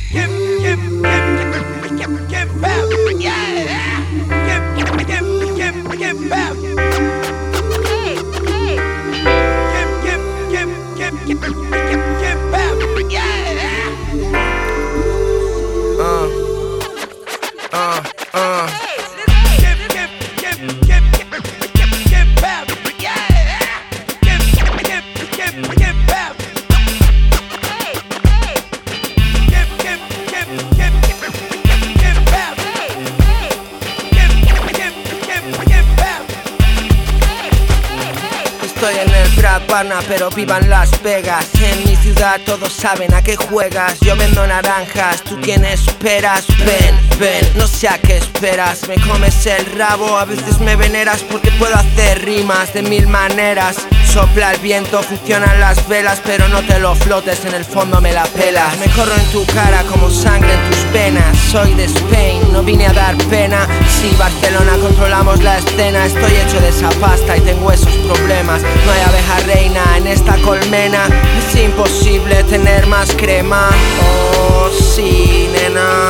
Estoy en el Bradvana, pero viva en Las Vegas. En mi ciudad todos saben a qué juegas. Yo vendo naranjas, ¿tú quién esperas? Ven, no sé a qué esperas. Me comes el rabo, a veces me veneras porque puedo hacer rimas de 1000 maneras. Sopla el viento, funcionan las velas, pero no te lo flotes, en el fondo me la pelas. Me corro en tu cara como sangre en tus venas. Soy de Spain, no vine a dar pena. Sí, Barcelona, controlamos la escena. Estoy hecho de esa pasta y tengo esos problemas. No hay abeja reina en esta colmena. Es imposible tener más crema. Oh, sí, nena.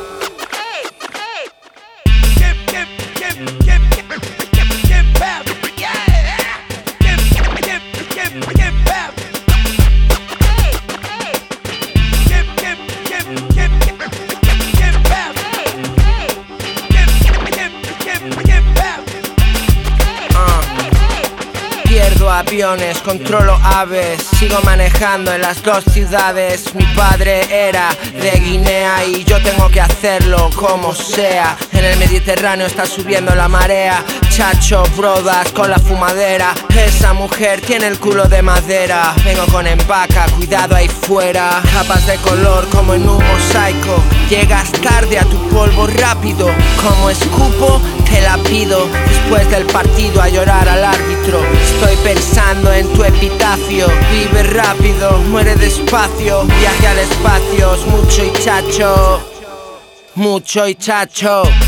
Pierdo aviones, controlo aves, sigo manejando en las dos ciudades. Mi padre era de Guinea y yo tengo que hacerlo como sea. En el Mediterráneo está subiendo la marea. Chacho, brodas con la fumadera. Esa mujer tiene el culo de madera. Vengo con empaca, cuidado ahí fuera. Capas de color como en un mosaico. Llegas tarde a tu polvo rápido. Como escupo, te la pido. Después del partido a llorar al árbitro. Estoy pensando en tu epitafio. Vive rápido, muere despacio. Viaje al espacio, es mucho y chacho. Mucho y chacho.